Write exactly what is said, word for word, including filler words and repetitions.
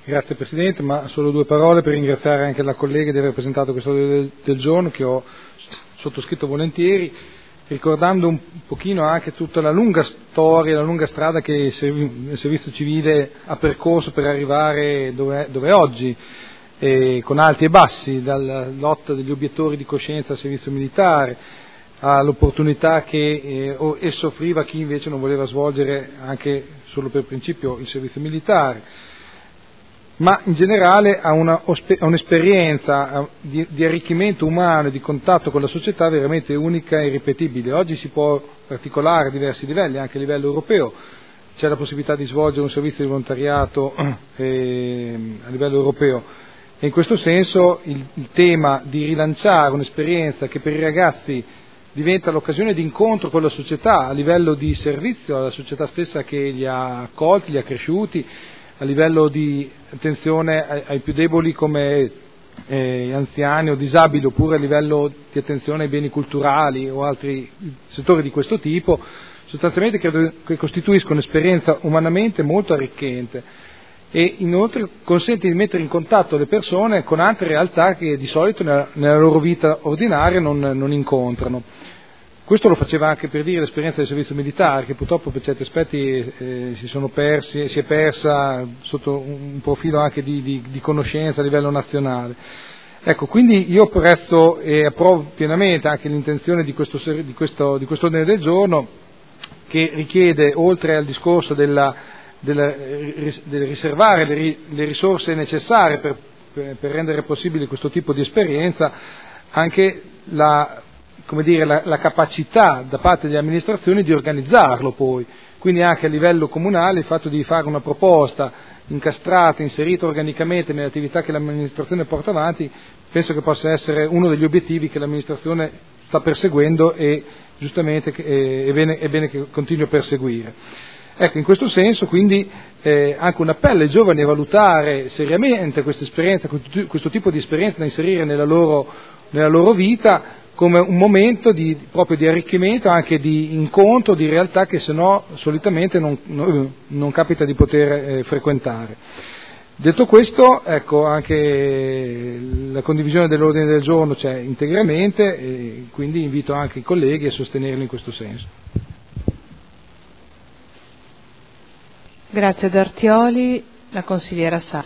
Grazie Presidente, ma solo due parole per ringraziare anche la collega di aver presentato questo ordine del, del giorno che ho sottoscritto volentieri, ricordando un pochino anche tutta la lunga storia, la lunga strada che il, serv- il servizio civile ha percorso per arrivare dove è, dove è oggi, eh, con alti e bassi, dalla lotta degli obiettori di coscienza al servizio militare, all'opportunità che eh, esso offriva a chi invece non voleva svolgere anche solo per principio il servizio militare, ma in generale a, una, a un'esperienza di, di arricchimento umano e di contatto con la società veramente unica e irripetibile. Oggi si può articolare a diversi livelli, anche a livello europeo, c'è la possibilità di svolgere un servizio di volontariato eh, a livello europeo e in questo senso il, il tema di rilanciare un'esperienza che per i ragazzi diventa l'occasione di incontro con la società a livello di servizio alla società stessa che li ha accolti, li ha cresciuti, a livello di attenzione ai, ai più deboli come eh, anziani o disabili, oppure a livello di attenzione ai beni culturali o altri settori di questo tipo, sostanzialmente credo che costituisca un'esperienza umanamente molto arricchente e inoltre consente di mettere in contatto le persone con altre realtà che di solito nella, nella loro vita ordinaria non, non incontrano. Questo lo faceva anche per dire l'esperienza del servizio militare, che purtroppo per certi aspetti eh, si sono persi, si è persa sotto un profilo anche di, di, di conoscenza a livello nazionale. Ecco, quindi io apprezzo e approvo pienamente anche l'intenzione di questo, di questo, di questo ordine del giorno, che richiede, oltre al discorso della, della, del riservare le, le risorse necessarie per, per, per rendere possibile questo tipo di esperienza, anche la come dire, la, la capacità da parte delle amministrazioni di organizzarlo poi, quindi anche a livello comunale il fatto di fare una proposta incastrata, inserita organicamente nelle attività che l'amministrazione porta avanti, penso che possa essere uno degli obiettivi che l'amministrazione sta perseguendo e giustamente è bene, è bene che continui a perseguire. Ecco, in questo senso quindi eh, anche un appello ai giovani a valutare seriamente questa esperienza, questo tipo di esperienza da inserire nella loro, nella loro vita, come un momento di, proprio di arricchimento, anche di incontro di realtà che se no solitamente non, non, non capita di poter eh, frequentare. Detto questo, ecco, anche la condivisione dell'ordine del giorno c'è integramente e quindi invito anche i colleghi a sostenerlo in questo senso. Grazie ad Artioli, la consigliera Sa.